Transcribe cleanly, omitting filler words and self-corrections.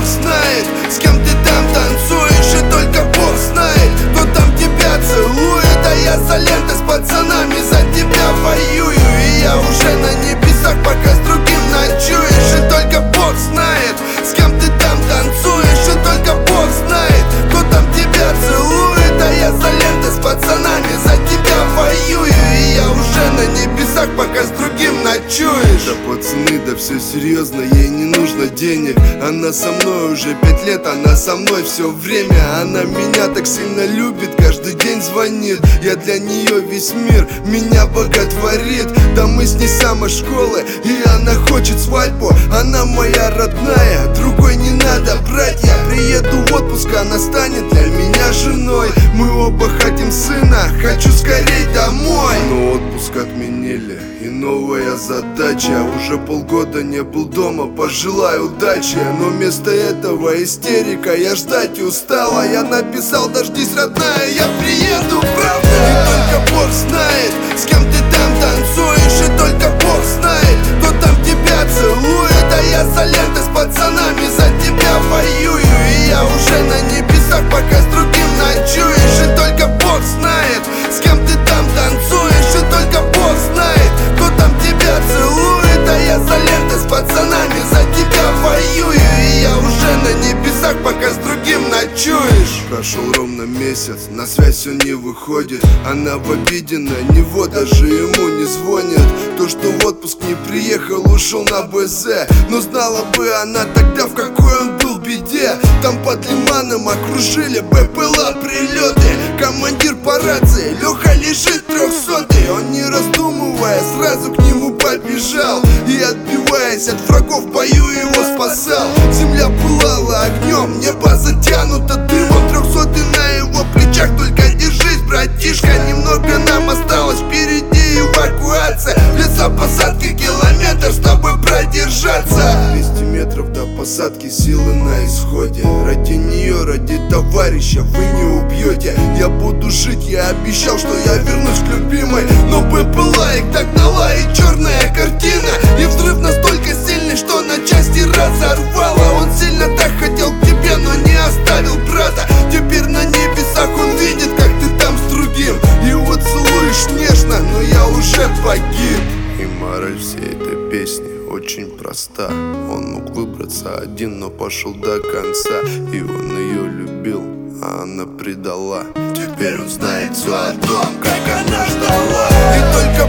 знает, с кем ты там танцуешь, и только Бог знает, кто там тебя целует. А я за лентой с пацанами за тебя воюю, и я уже на небесах, пока с другим ночуешь. И только Бог знает, с кем ты там танцуешь, и только Бог знает, кто там тебя целует. А я за лентой с пацанами за тебя воюю, и я уже на небесах, пока с другим ночуешь. Да пацаны, да все серьезно, ей не нужно денег. Она со мной уже 5 лет, она со мной все время. Она меня так сильно любит, каждый день звонит. Я для нее весь мир, меня боготворит. Да мы с ней с самой школы, и она хочет свадьбу. Она моя родная, другой не надо брать. Я приеду в отпуск, она станет для меня женой. Мы оба хотим сына, хочу скорей домой. Но отпуск отменили, и новая задача. Уже полгода не был дома, пожелаю удачи. Но вместо этого истерика, я ждать устала. Я написал: дождись, родная, я приеду, правда. И только Бог знает, с кем ты там танцуешь, и только Бог знает, кто там тебя целует. А я за лентой с пацанами за тебя воюю, и я уже на небесах, пока с другим ночуешь. И только Бог знает, с кем ты там танцуешь, и только Бог знает, кто там тебя целует. А я за лентой с пацанами за тебя воюю, и я уже на небесах, пока с другим ночуешь. Прошел ровно месяц, на связь все не выходит. Она в обиде на него, даже ему не звонит. То, что в отпуск не приехал, ушел на БЗ. Но знала бы она тогда, в какой он был беде. Там под Лиманом окружили БПЛА прилеты. Командир по рации: Леха лежит 300-й. Он не раздумывая сразу к нему побежал, и отбиваясь от врагов в бою его спасал. Земля пылала огнем, небо затянуто дымом. 300-й на его плечах, только держись, братишка. Немного нам осталось, впереди эвакуация. Лесопосадки, километр, с тобой продержаться. 200 метров до посадки, силы на исходе. Ради нее, ради товарища вы не убьете. Я буду жить, я обещал, что я вернусь к любимой. Но БПЛА их догнала, и черная картина. И взрыв настолько сильный, что на части разорвало. Он сильно так хотел к тебе, но не оставил брата. Теперь на небесах он видит, как ты там с другим. Его целуешь нежно, но я уже погиб. И мораль всей этой песни очень проста. Он мог выбраться один, но пошел до конца. И он ее любил, а она предала. Теперь он знает все о том, как она ждала. И только